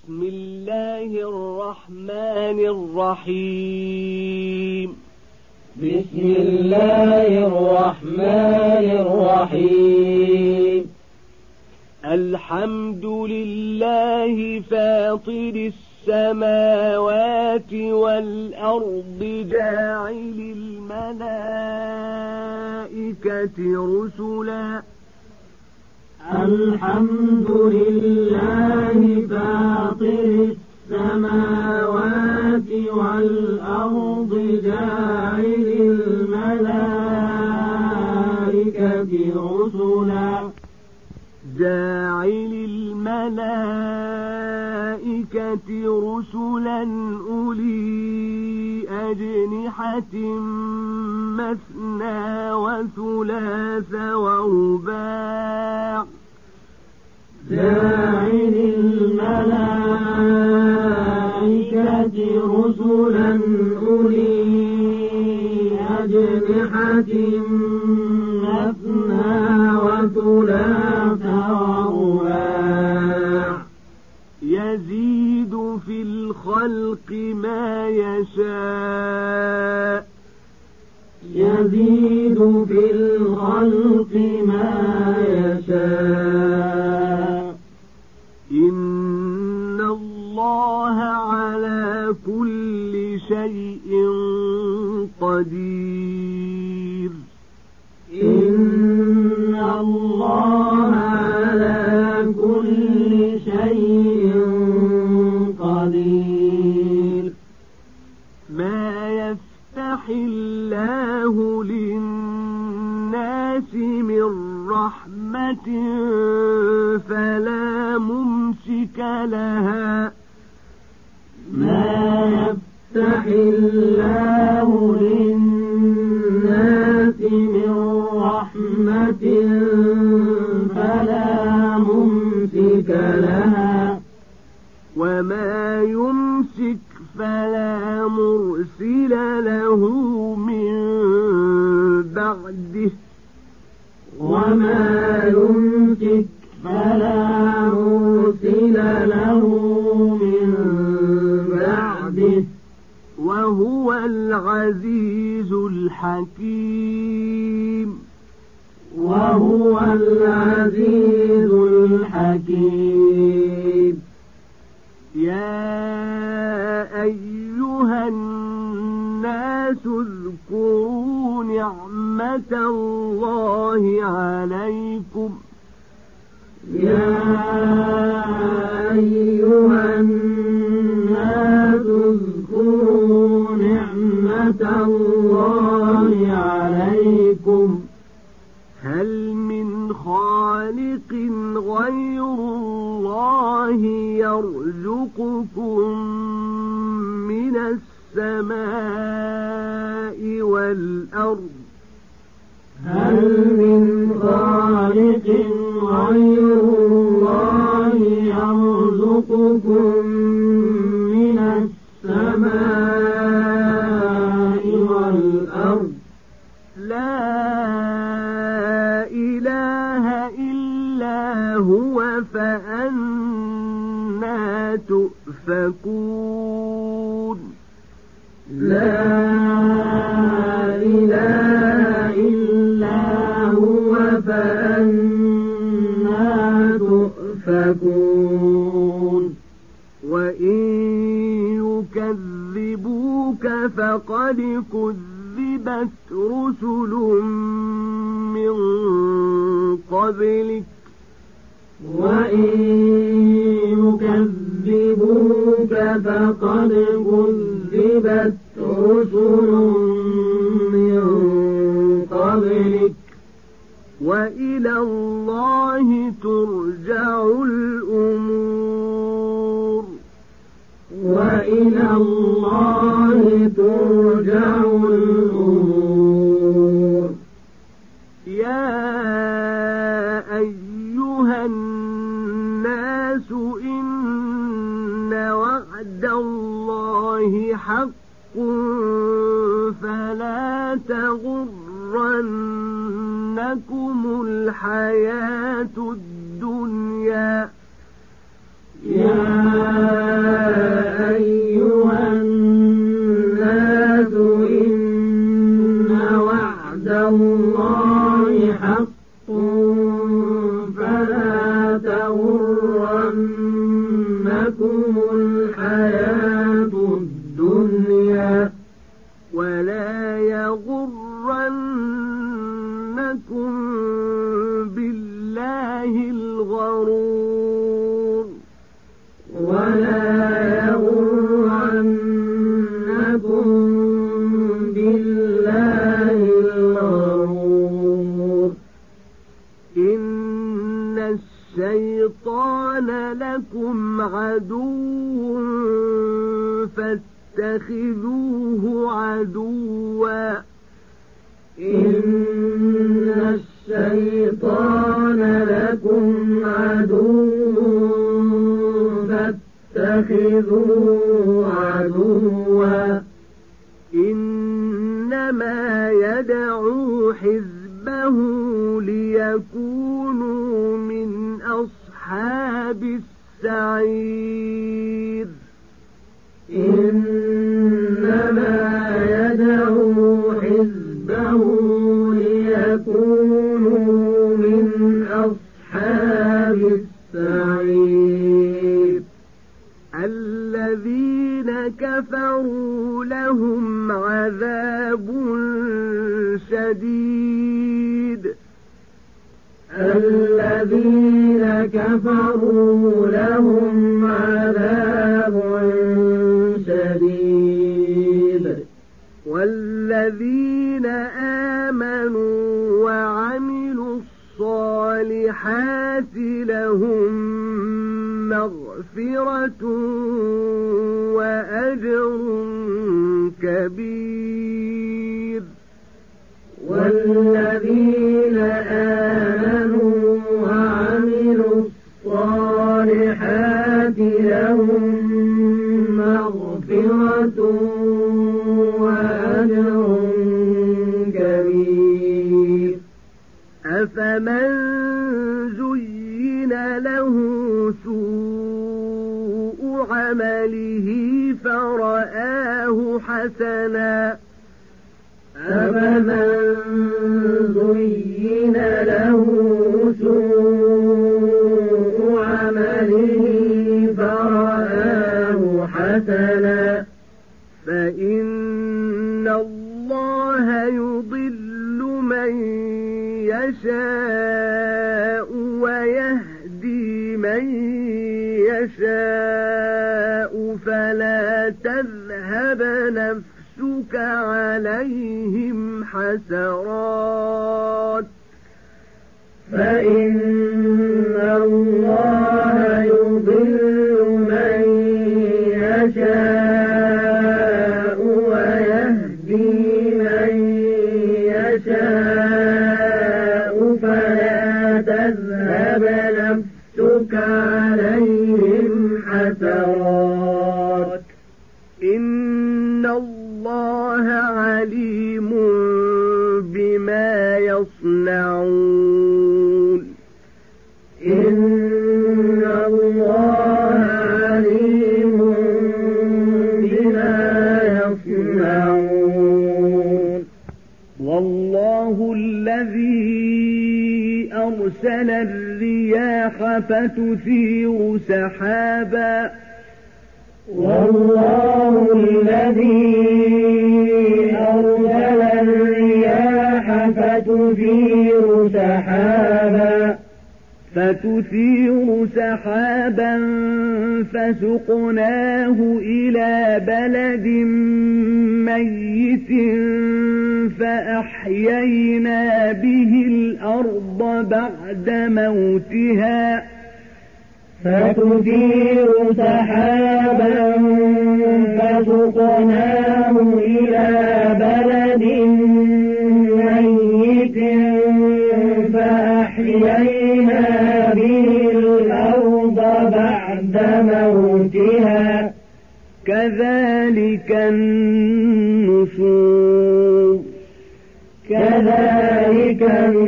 بسم الله الرحمن الرحيم. بسم الله الرحمن الرحيم. الحمد لله فاطر السماوات والأرض جاعل الملائكة رسلا. الحمد لله فاطر السماوات والأرض جاعل الملائكة رسلا. جاعل الملائكة رسلا أولي أجنحة مثنى وثلاث ورباع. جاعل الملائكة رسلا أولي أجنحة مثنى وثلاث ورباع. يزيد في الخلق ما يشاء. يزيد في الخلق ما يشاء. إن الله على كل شيء قدير. إن الله على كل شيء قدير. ما يفتح الله للناس من رحمة فلا ممسك لها. ما يفتح الله للناس من رحمة فلا ممسك لها. وما يمسك فلا مرسل له من بعده. وما يمسك فلا مرسل له من بعده. وهو العزيز الحكيم. وهو العزيز الحكيم. يا أيها الناس اذكروا نعمة الله عليكم. يا أيها الناس اذكروا نعمة الله عليكم. هل من خالق غير الله يرزقكم من السماء والأرض؟ هل من خالق غير الله يرزقكم من السماء والأرض؟ لا إله إلا هو فأنى تؤفكون. لا إله إلا هو فأنى تؤفكون. وإن يكذبوك فقد كذبت رسل من قبلك. وإن يكذبوك فقد كذبت رسل من قبلك. وإلى الله ترجع الأمور. وإلى الله ترجع الأمور. يا أيها الناس إن وعد الله حق فلا تغرنكم الحياة الدنيا. يا تغرنكم الحياة الدنيا ولا يغرنكم بالله الغرور ولا يغرنكم بالله الغرور إن الشيطان لكم عدو فاتخذوه عدوا إن الشيطان لكم عدو فاتخذوه عدوا إنما يدعو حزبه ليكونوا من أصحاب السعير إنما يدعو حزبه ليكونوا من أصحاب السعير الذين كفروا لهم عذاب شديد الذين كفروا لهم عذاب شديد والذين آمنوا وعملوا الصالحات لهم مغفرة وأجر كبير والذين آمنوا وعملوا الصالحات لهم مغفرة وأجر كبير أفمن زين له سوء عمله فرآه حسنا أفمن زين له سوء عمله فرآه حسنا فإن الله يضل من يشاء ويهدي من يشاء فلا تذهب نفسك عليهم حسرات فإن الله يضل من يشاء ويهدي من يشاء فلا تذهب نفسك عليهم حسرات إن الله عليم بما يصنعون إن الله عليم بما يصنعون والله الذي أرسل الرياح فتثير سحابا والله الذي أرسل الرياح فتثير سحابا فسقناه إلى بلد ميت فأحيينا به الأرض بعد موتها فتثير سحابا فسقناه إلى بلد ميت فأحيينا به الأرض بعد موتها كذلك النشور كذلك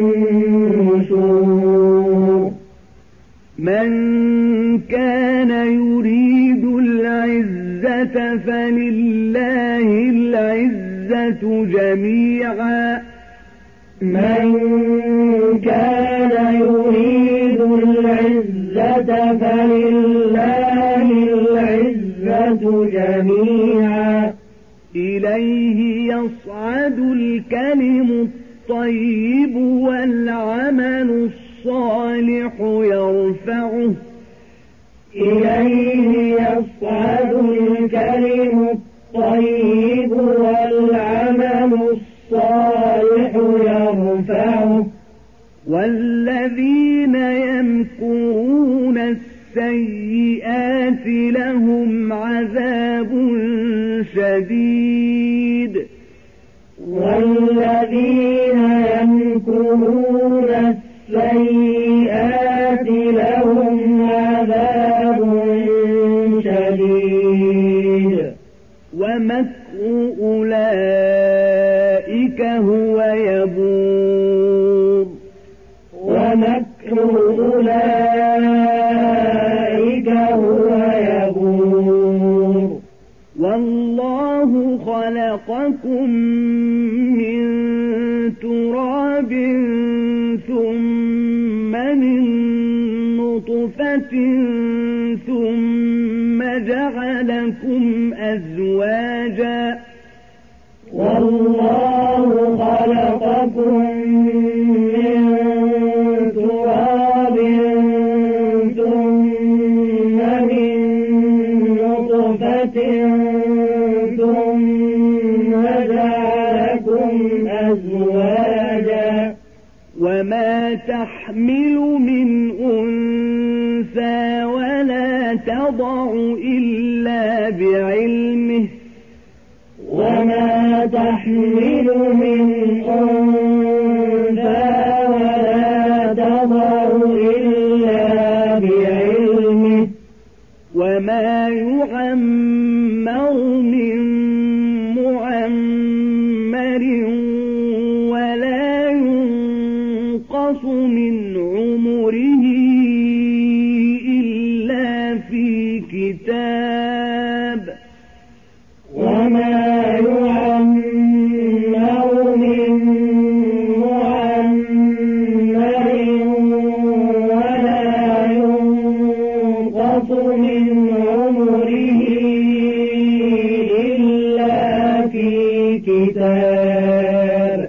النشور من كان يريد العزة فلله العزة جميعا من كان يريد العزة فلله لهم عذاب شديد والذين يمكرون السيئات لهم عذاب شديد ومكر أولئك هو يبور ومكر أولئك هو يبور والله خلقكم من تراب ثم من نطفة ثم جعلكم أزواجا والله خلقكم من تراب ثم من نطفة ثم جعلكم أزواجا وما تحمل من أنثى ولا تضع إلا بعلمه وما تحمل من أنثى ولا تضع إلا بعلمه وما يعمر من معمر ولا ينقص من عمره إلا في كتاب وما يعمر من معمر ولا ينقص من عمره إلا في كتاب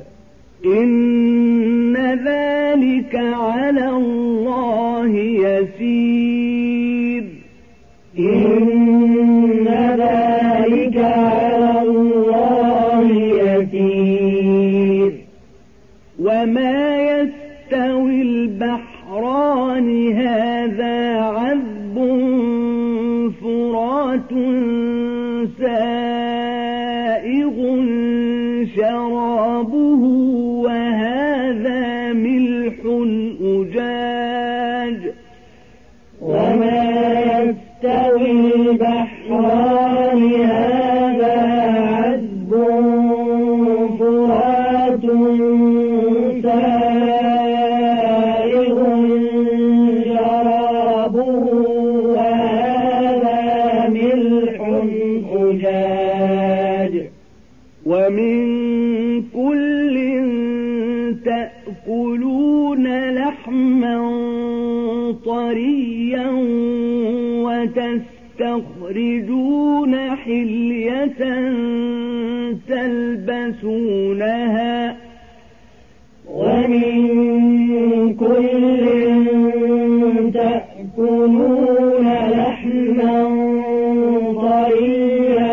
إن ذلك على الله يسير إن ذلك على الله يسير وما يستوي البحران هذا عذب فرات سائغ شرابه وهذا ملح أجاج وما يستوي البحران هذا عذب فرات سائغ شرابه وهذا ملح أجاج ومن كل تأكلون لحما طريا وتستخرجون حلية تلبسونها ومن كل تأكلون لحما طريا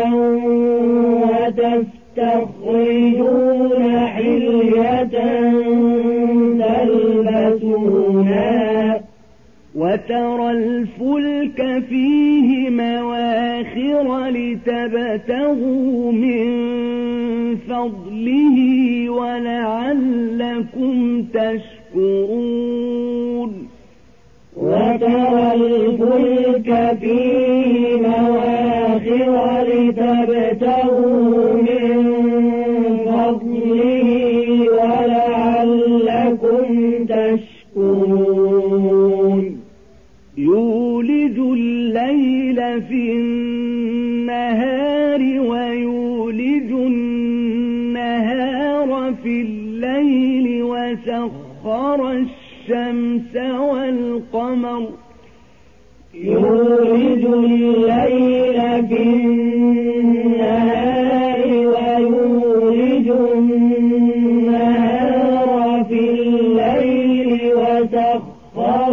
وتستخرجون حلية تلبسونها وترى الفلك فيه مواخر لتبتغوا من فضله ولعلكم تشكرون وترى الفلك فيه مواخر لتبتغوا من فضله ولعلكم تشكرون يولج الليل في النهار ويولج النهار في الليل وسخر الشمس والقمر يولج الليل في النهار ويولج النهار في الليل وسخر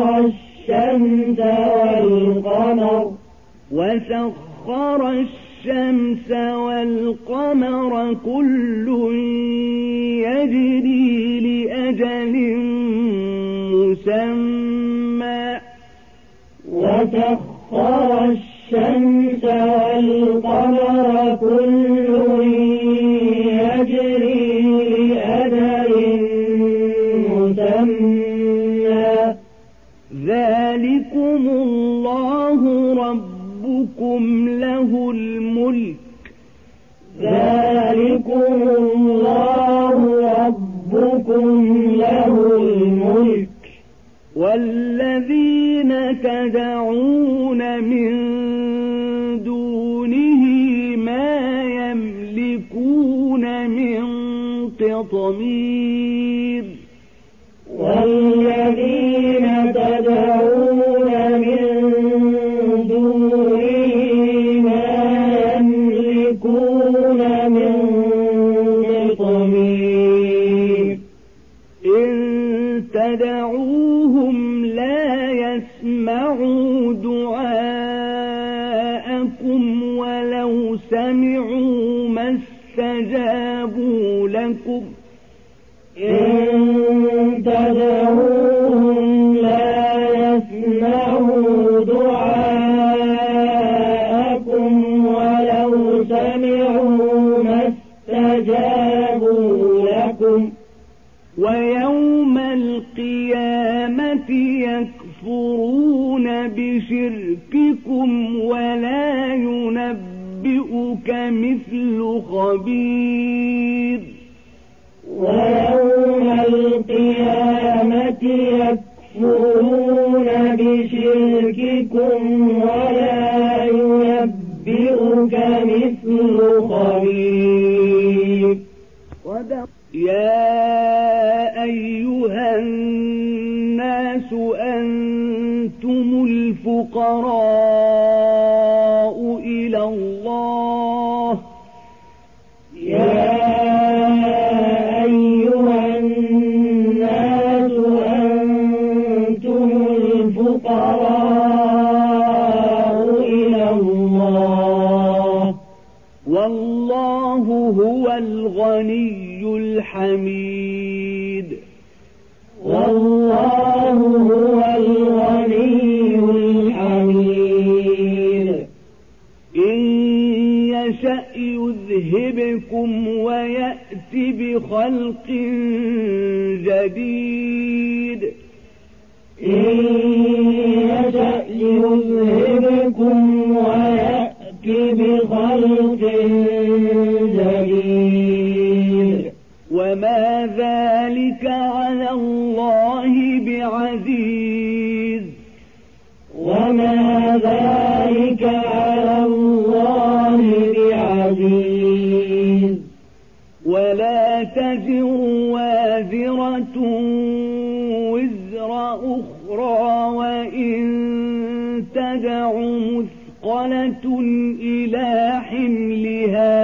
الشمس والقمر كل يجري لأجل مسمى وسخر الشمس والقمر كل يجري لأجل مسمى ذلكم الله ربكم له الملك ذلكم الله ربكم له الملك والذين تدعون من دونه ما يملكون من قطمير والذين تدعون من دونه ما يملكون من قطمير إن تدعوهم لا يسمعوا دعاءكم ولو سمعوا ما استجابوا لكم إن تدعوهم لا يسمعوا دعاءكم ولو سمعوا ما استجابوا لكم ويوم القيامة يكفرون بشرككم ولا ينبئك مثل خبير ويوم القيامة يكفرون بشرككم ولا ينبئك مثل خبير يا أيها الناس أنتم الفقراء إلى الله يا أيها الناس أنتم الفقراء إلى الله والله هو الغني الحميد والله هو الغني الحميد إن يشأ يذهبكم ويأت بخلق جديد إن يشأ يذهبكم ويأت بخلق جديد وما ذلك على الله بعزيز وما ذلك على الله بعزيز ولا تزر وازرة وزر أخرى وإن تدع مثقلة إلى حملها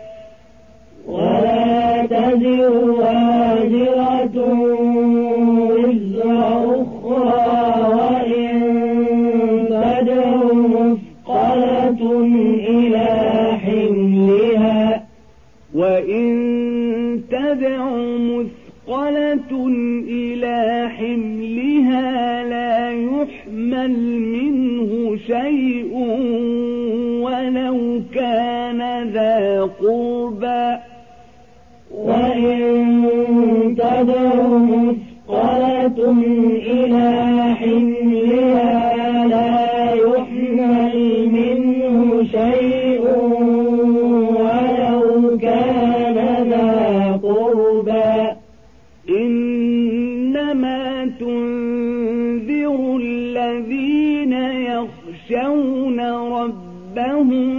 ولا تزر وازرة وزر أخرى وإن تدع مثقلة إلى حملها وإن تدع مثقلة إلى حملها لا يحمل منه شيء ولو كان ذا قربى وإن تدع مثقلة إلى حملها لا يحمل منه شيء ولو كان ذا قربى إنما تنذر الذين يخشون ربهم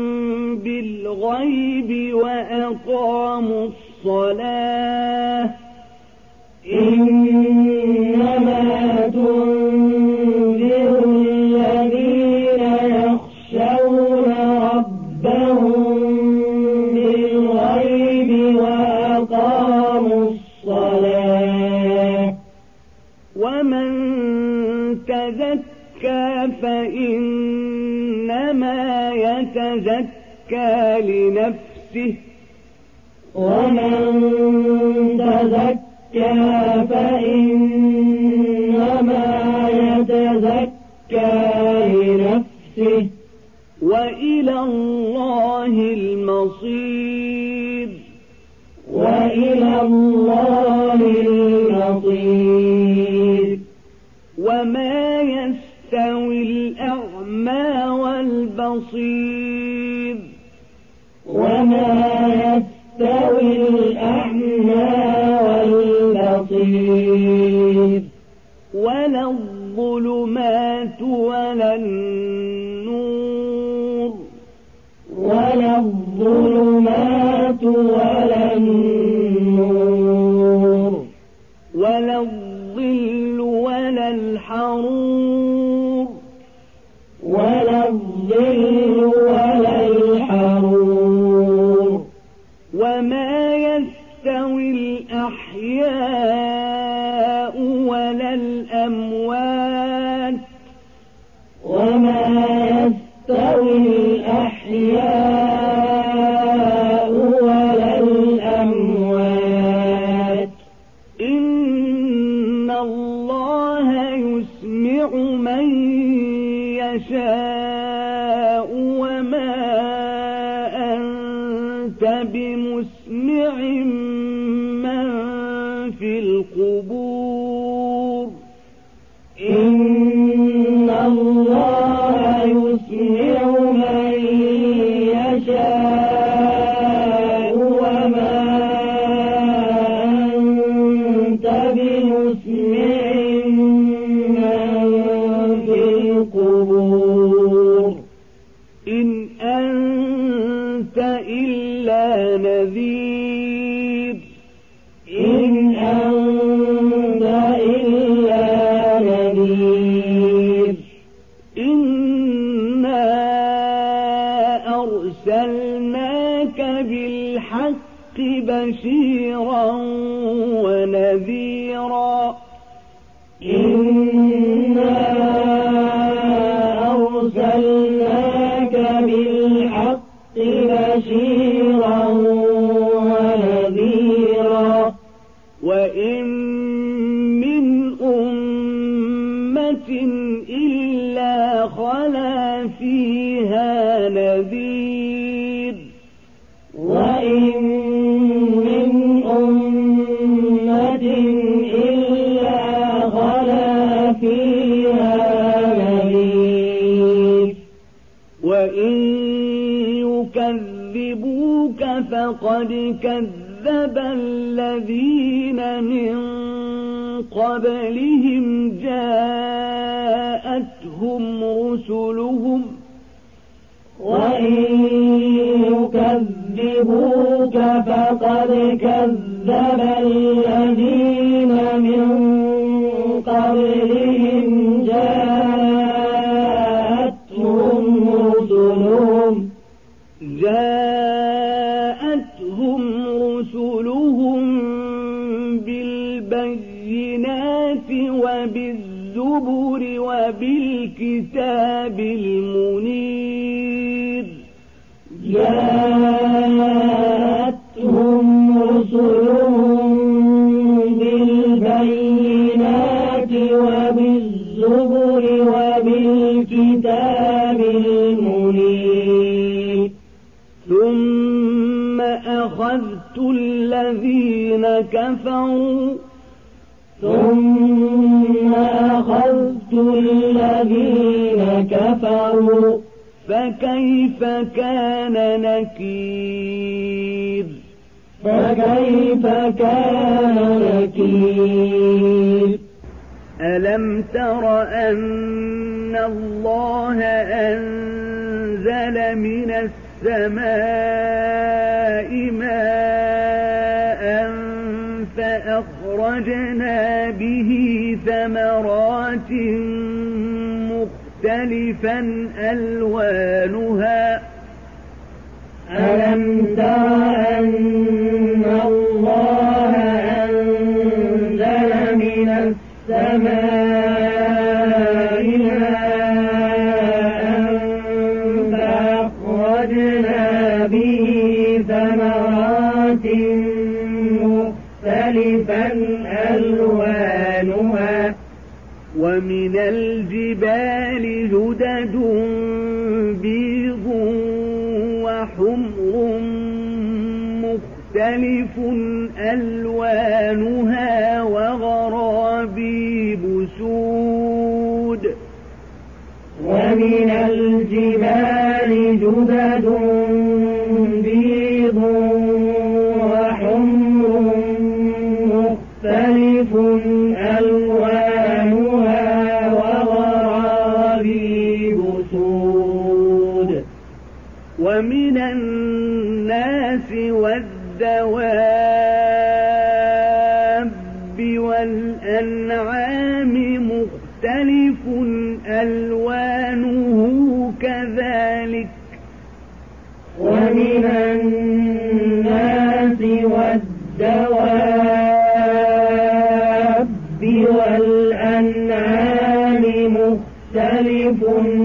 بالغيب وأقاموا الصلاة إنما تنذر الذين يخشون ربهم بالغيب وأقاموا الصلاة ومن تزكى فإنما يتزكى لنفسه ومن تزكى فإنما يتزكى لنفسه وإلى الله المصير وإلى الله المصير وما يستوي الأعمى والبصير وما يستوي الأعمى والبصير ولا الظلمات ولا النور ولا الظلمات ولا النور ولا الظل ولا الحرور ولا الظل ولا الحرور وما يستوي الأحياء ولا الأموات وما يستوي الأحياء ولا الأموات إن الله يسمع من يشاء وما أنت بمسمع من في القبور إن الله يسمع من يشاء وما أنت بمسمع من في القبور إن أنت إلا نذير إن أنت إلا نذير إنا أرسلناك بالحق بشيرا ونذيرا إنا أرسلناك بالحق بشيرا ونذيرا وإن من أمة إلا خلا فيها نذير وإن من أمة إلا خلا فيها نذير وإن يكذبوك فقد كذب الذين من قبلهم جاءتهم رسلهم وإن يكذبوك فقد كذب الذين من قبلهم جاءتهم رسلهم بالبينات وبالزبر وبالكتاب المنير جاءتهم رسلهم بالبينات وبالزبر وبالكتاب المنير ثم أخذت الذين كفروا فكيف كان نكير ألم تر أن الله أنزل من السماء ماء فأخرجنا به ثمرات مختلفا ألوانها ألم تر أن الله أنزل من السماء ماء فأخرجنا به ثمرات مختلفا ألوانها ومن الجبال جدد بيض مختلف ألوانها وغرابيب سود ومن الجبال جدد بيض وحمر مختلف ألوانها وغرابيب سود ومن الناس والدواب والأنعام مختلف ألوانه كذلك ومن الناس والدواب والأنعام مختلف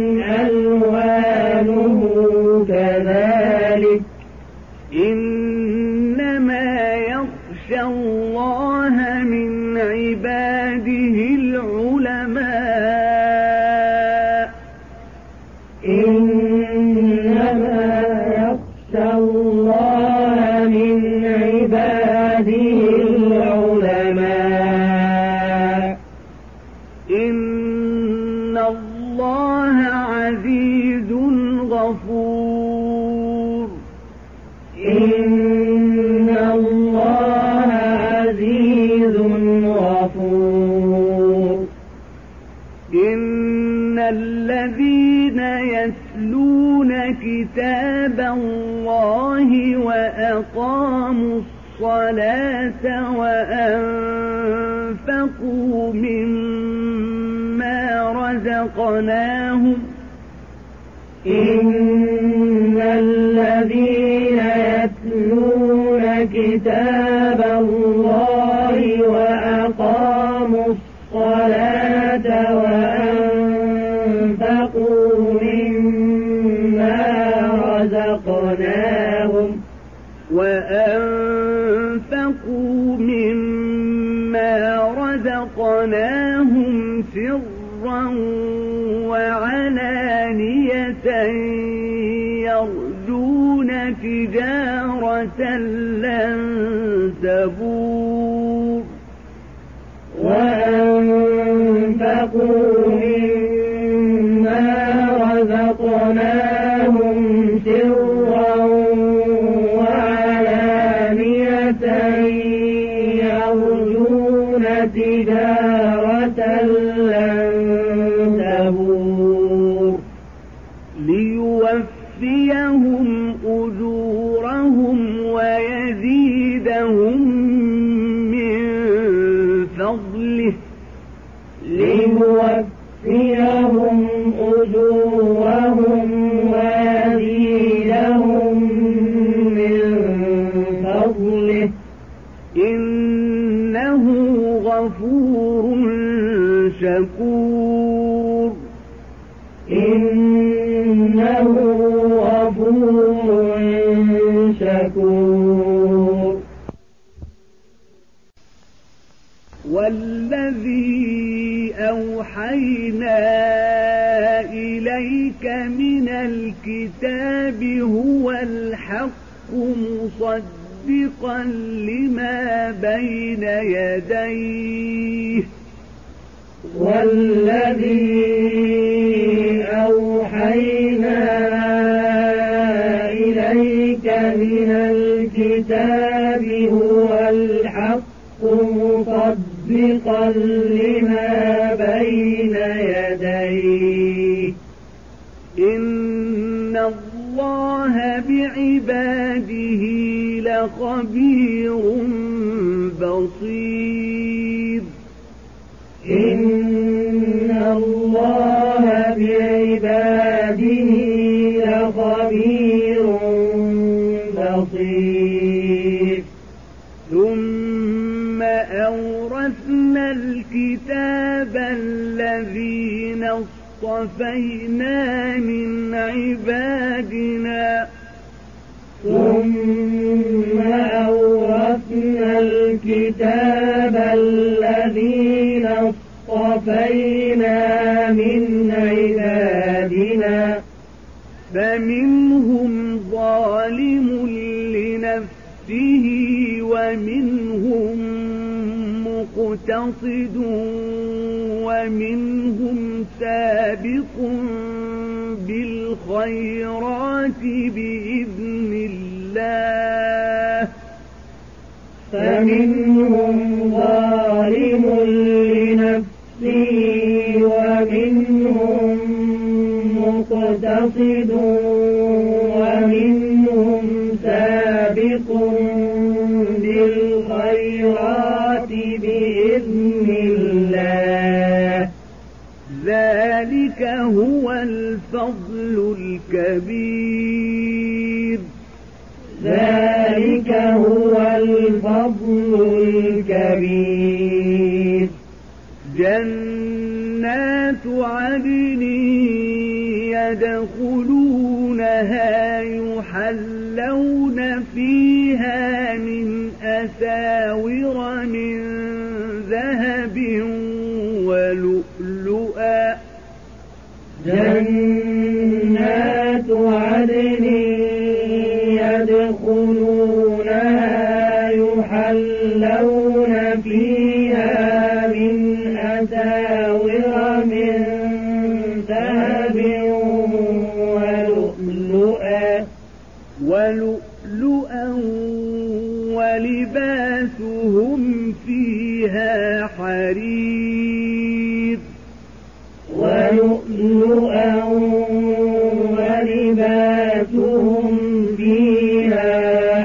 ألوانه كذلك إنما يخشى الله من عباده العلماء إنما يخشى الله من عباده العلماء إن الله عزيز غفور إن الله عزيز غفور إن الذين يتلون كتاب الله وأقاموا الصلاة وأنفقوا مما رزقناهم إن الذين يتلون كتاب الله وأقاموا الصلاة وأنفقوا مما رزقناهم سرا وعلانية يرجون تجارة لن تبور وأنفقوا مما رزقناهم سرا وعلانية يرجون تجارة لن تبور ليوفيهم أجورهم ويزيدهم من فضله ليوفيهم أجورهم ويزيدهم من فضله إنه غفور شكور إنه غفور شكور والذي أوحينا إليك من الكتاب هو الحق مصدقا لما بين يديه والذي أوحينا إليك من الكتاب هو الحق مصدقا لما بين يديه إن الله بعباده لخبير بصير إن الله بعباده لخبير بصير ثم أورثنا الكتاب الذين اصطفينا من عبادنا ثم أورثنا الكتاب الذين اصطفينا من عبادنا فمنهم ظالم لنفسه بنفسه ومنهم مقتصد ومنهم سابق بالخيرات بإذن الله فمنهم ظالم لنفسه ومنهم مقتصد ومنهم سابق بالخيرات بإذن الله ذلك هو الفضل الكبير ذلك هو الفضل الكبير جنات عدن يدخلونها يحلون فيها من أساور من ذهب ولؤلؤا جنات عدن يدخلونها يحلون فيها من أساور من ذهب ولؤلؤا ولباسهم فيها حرير ولؤلؤا ولباسهم فيها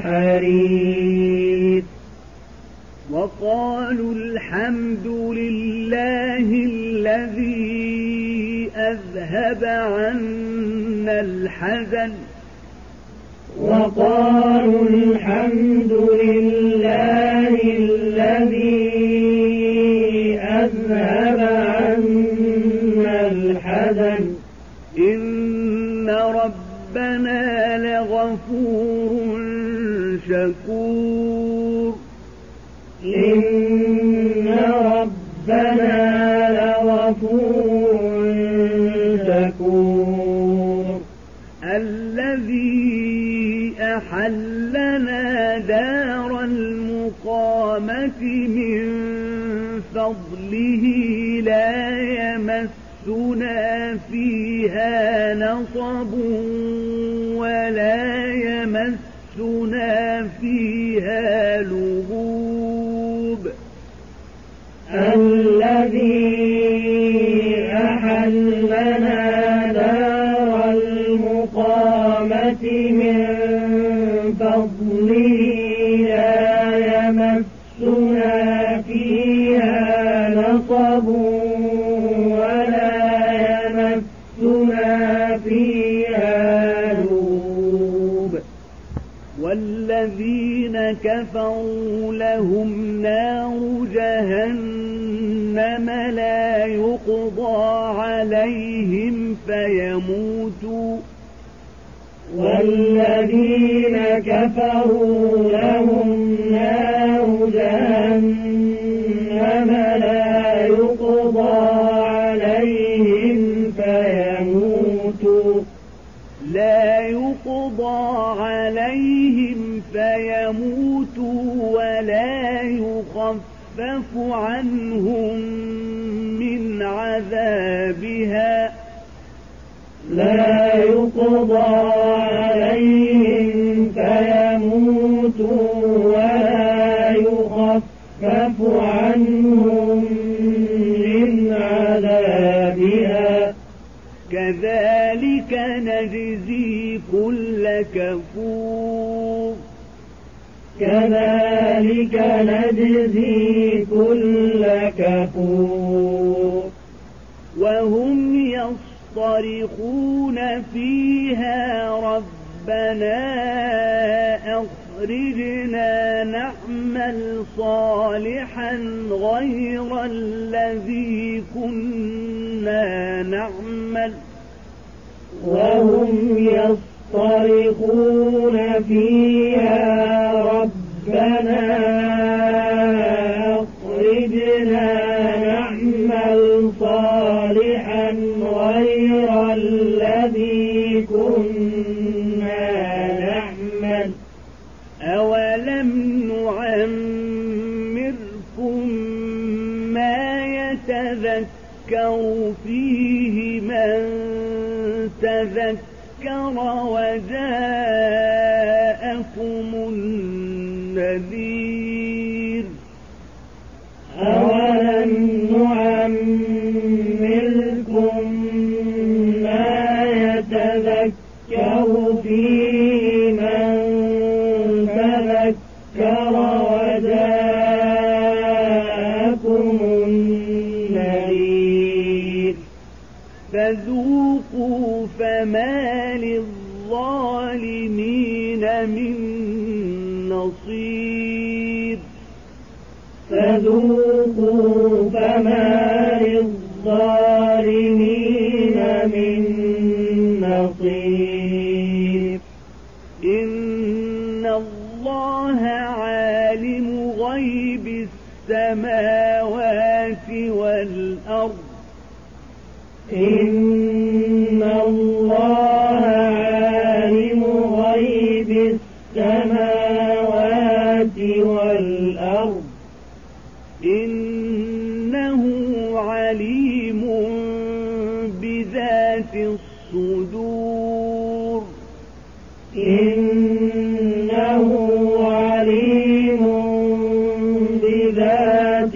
حرير وقالوا الحمد لله الذي أذهب عنا الحزن وقالوا الحمد لله الذي أذهب عنا الحزن إن ربنا لغفور شكور إن ربنا لغفور شكور الذي أحلنا دار المقامة من فضله لا يمسنا فيها نصب ولا يمسنا فيها لغوب الذي أحلنا دار المقامة من فضله لا يمسنا فيها نصب ولا يمسنا فيها لغوب والذين كفروا لهم نار جهنم لا يقضى عليهم فيموتوا والذين كفروا لهم نار جهنم لا يقضى عليهم فيموتوا ولا يخفف عنهم من عذابها لا يقضى عليهم فيموتوا ولا يخفف عنهم من عذابها كذلك نجزي كل كفور كذلك نجزي كل كفور وهم يصطرخون فيها ربنا أخرجنا نعمل صالحا غير الذي كنا نعمل وهم يصطرخون فيها ربنا أخرجنا نعمل صالحا غير الذي كنا نعمل أولم فيه من تذكر وجاءكم النذير أولم نعمركم ما يتذكر فيه من تذكر وجاءكم النذير فذوقوا فما للظالمين من نصير فذوقوا فما للظالمين من نصير إن الله عالم غيب السماوات والأرض إن الله عالم غيب السماوات والأرض إنه عليم بذات الصدور إنه عليم بذات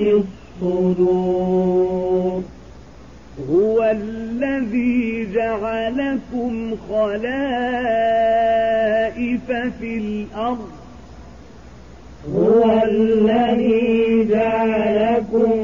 الصدور هو الذي جعلكم خلائف في الأرض هو الذي جعلكم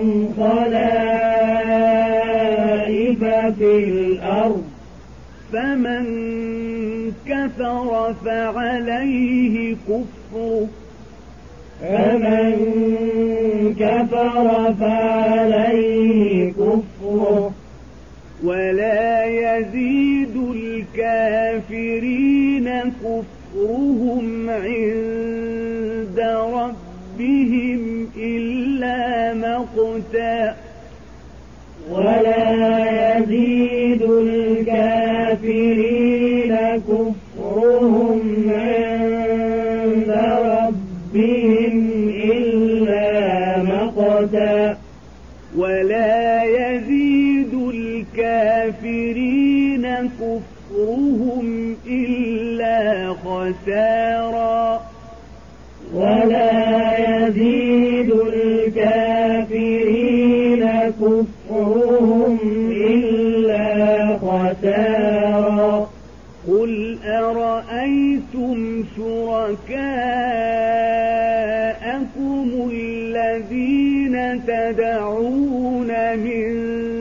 خلائف في الأرض فمن كفر فعليه كفره فمن كفر فعليه كفره ولا يزيد الكافرين كفرهم عند ربهم إلا مقتا ولا يزيد الكافرين كفرهم عند ربهم إلا مقتا ولا يزيد الكافرين كفرهم إلا خسارا ولا يزيد الكافرين كفرهم إلا خسارا قل أرأيتم شركاءكم الذين تدعون من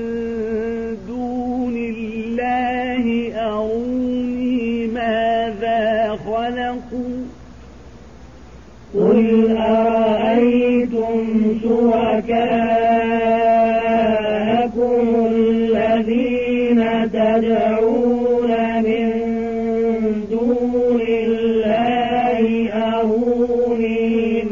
دون الله أروني ماذا خلقوا قل أرأيتم شركاءكم الذين تدعون من دون الله أروني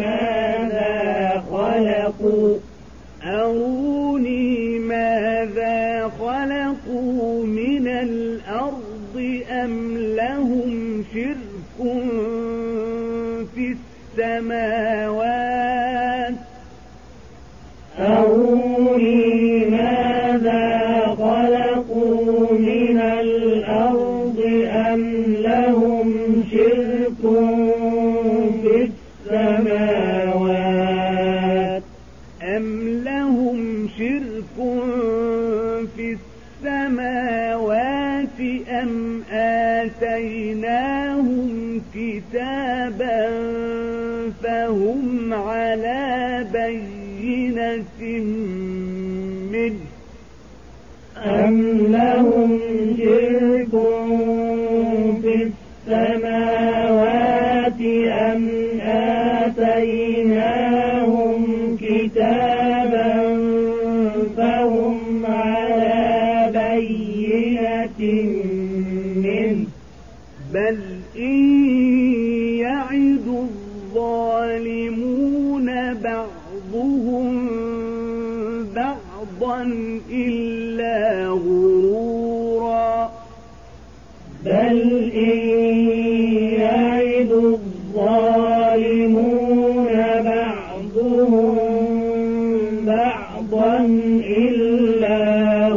ماذا خلقوا من الأرض أم لهم شرك في السماوات أروني ماذا خلقوا من الأرض أم لهم شرك في السماوات أم لهم شرك في السماوات أم آتيناهم كتابا فهم على بينة منه أم لهم شرك في السماوات أم آتيناهم كتابا فهم على بينة منه بل إن يعد الظالمون بعضهم بعضا إلا غرورا بل إن يعد الظالمون بعضهم بعضا إلا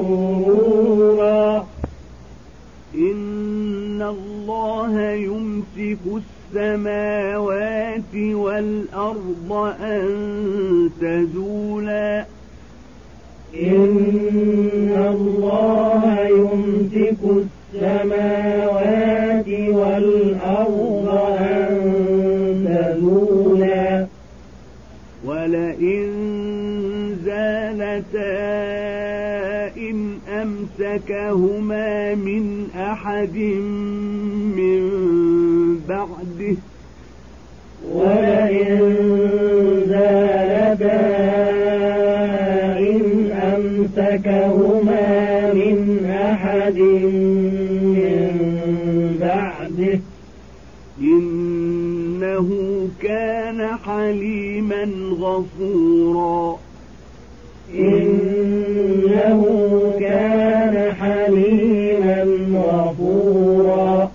السماوات والأرض أن تزولا إن الله يمسك السماوات والأرض أن تزولا ولئن زالتا إن أمسكهما من أحد من بعده ولئن زالتا إن أمسكهما من أحد من بعده إنه كان حليما غفورا إنه كان حليما غفورا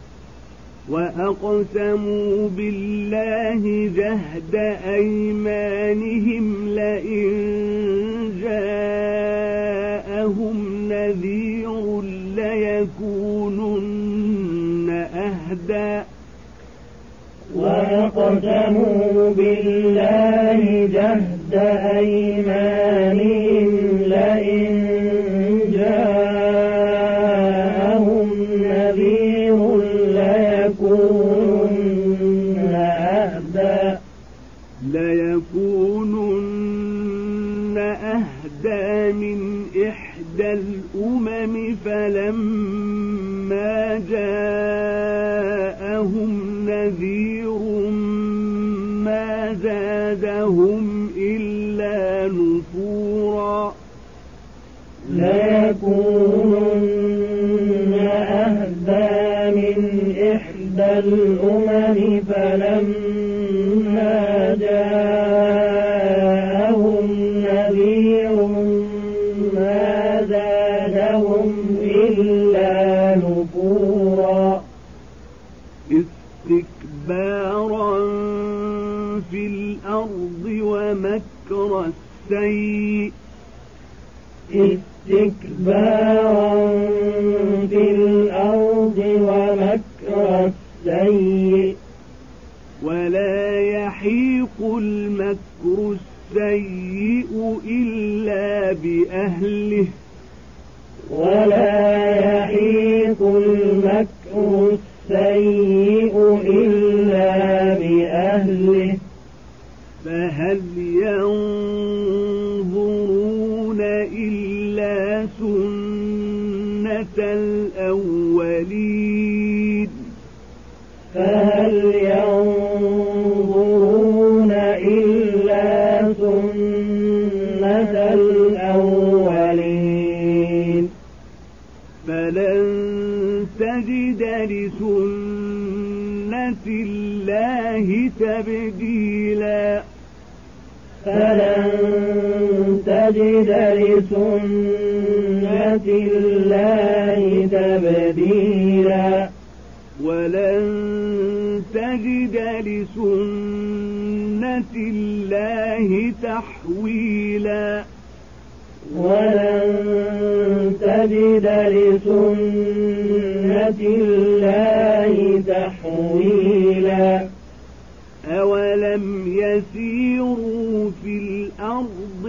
وأقسموا بالله جهد أيمانهم لئن جاءهم نذير ليكونن أهدى وأقسموا بالله جهد أيمانهم لئن جاءهم نذير ليكونن أهدى من إحدى الأمم فلما جاءهم نذير ما زادهم إلا نفورا ليكونن أهدى من إحدى الأمم فلما جاءهم نذير ما زادهم إلا نفورا استكبارا في الأرض ومكر السيء استكبارا في الأرض ومكر السيء ولا يحيق المكر السيء إلا بأهله ولا يحيق المكر السيء إلا بأهله فهل ينظرون إلا سنة الأولين فهل ينظرون إلا سنة الأولين فلن تجد لسنة الله تبديلا فلن تجد لسنة الله تبديلا ولن تجد لسنة الله تحويلا ولن تجد لسنة الله تحويلا أولم يسيروا في الأرض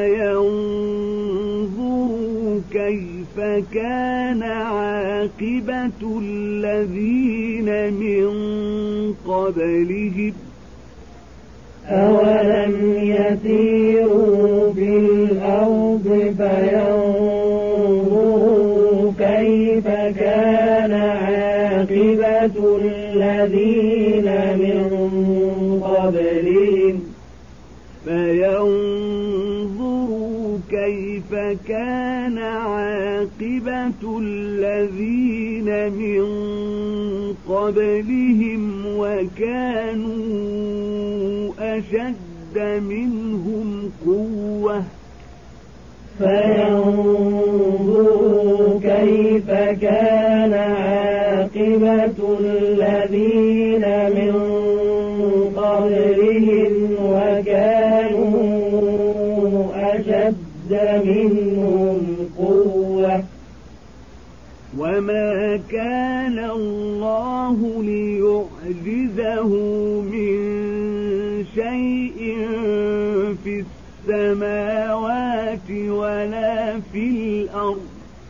فينظروا كيف كان عاقبة الذين من قبلهم أولم يسيروا في الأرض فينظروا كيف كان عاقبة الذين من قبلهم فينظروا كيف كان عاقبة الذين من قبلهم وكانوا أشد منهم قوة فينظروا كيف كان عاقبة الذين من قبلهم وكانوا أشد منهم قوة وما كان الله ليعلم يعجزه من شيء في السماوات ولا في الأرض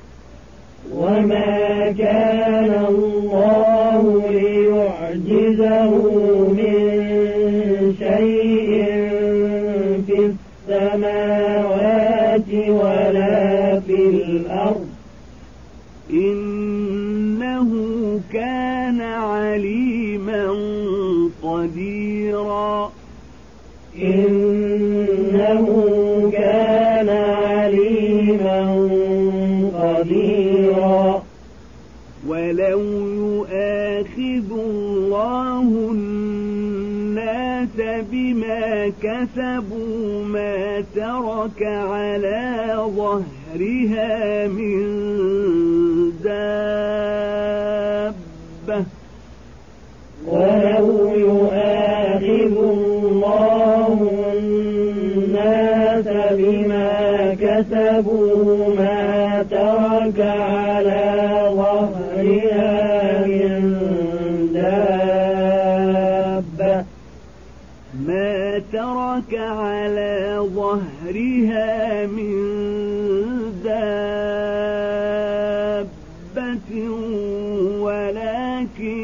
وما كان الله ليعجزه من شيء في السماوات ولا في الأرض إنه كان عليما قديرا إنه كان عليما قديرا ولو يؤاخذ الله الناس بما كسبوا ما ترك على ظهرها من دابة ولو يؤاخذ الله الناس بما كسبوا ما ترك على ظهرها من دابة ما ترك على ظهرها من دابة ولكن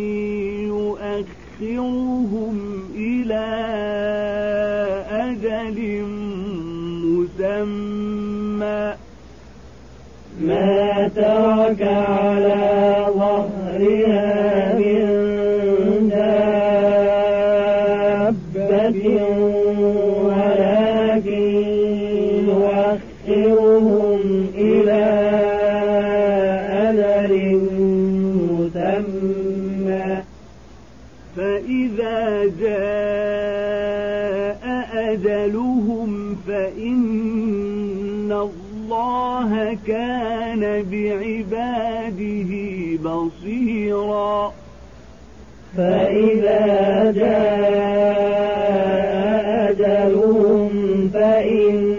يؤخرهم إلى أجل مسمى ما ترك على ظهرها من دابة ولكن يؤخرهم إلى أجل مسمى فإذا جاء أجلهم فإن الله كان بعباده بصيرا فإذا جاء أجلهم فإن